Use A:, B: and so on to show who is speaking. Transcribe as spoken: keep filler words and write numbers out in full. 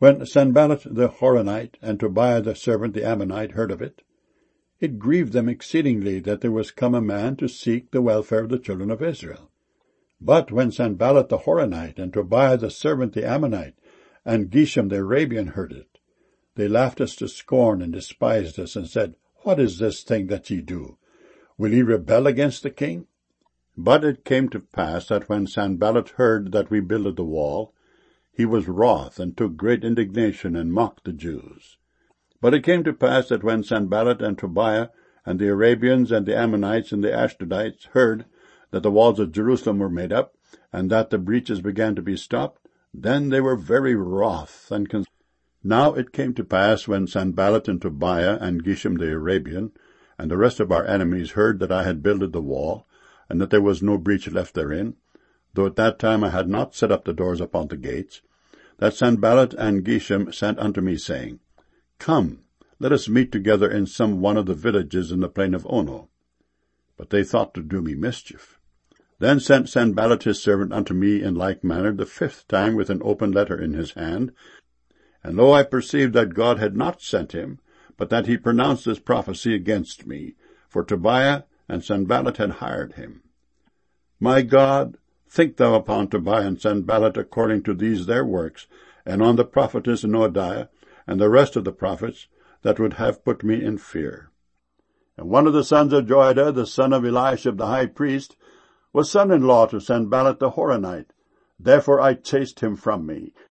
A: When Sanballat the Horonite and Tobiah the servant the Ammonite heard of it, it grieved them exceedingly that there was come a man to seek the welfare of the children of Israel. But when Sanballat the Horonite and Tobiah the servant the Ammonite and Geshem the Arabian heard it, they laughed us to scorn and despised us, and said, What is this thing that ye do? Will ye rebel against the king? But it came to pass that when Sanballat heard that we builded the wall, he was wroth, and took great indignation, and mocked the Jews. But it came to pass that when Sanballat and Tobiah and the Arabians and the Ammonites and the Ashdodites heard that the walls of Jerusalem were made up, and that the breaches began to be stopped, then they were very wroth and con- Now it came to pass when Sanballat and Tobiah and Geshem the Arabian and the rest of our enemies heard that I had builded the wall, and that there was no breach left therein, though at that time I had not set up the doors upon the gates, that Sanballat and Geshem sent unto me, saying, Come, let us meet together in some one of the villages in the plain of Ono. But they thought to do me mischief. Then sent Sanballat his servant unto me in like manner the fifth time with an open letter in his hand. And lo, I perceived that God had not sent him, but that he pronounced this prophecy against me, for Tobiah and Sanballat had hired him. My God, think thou upon Tobiah and Sanballat according to these their works, and on the prophetess Noadiah, and the rest of the prophets, that would have put me in fear. And one of the sons of Joiada, the son of Eliashib the high priest, was son-in-law to Sanballat the Horonite. Therefore I chased him from me,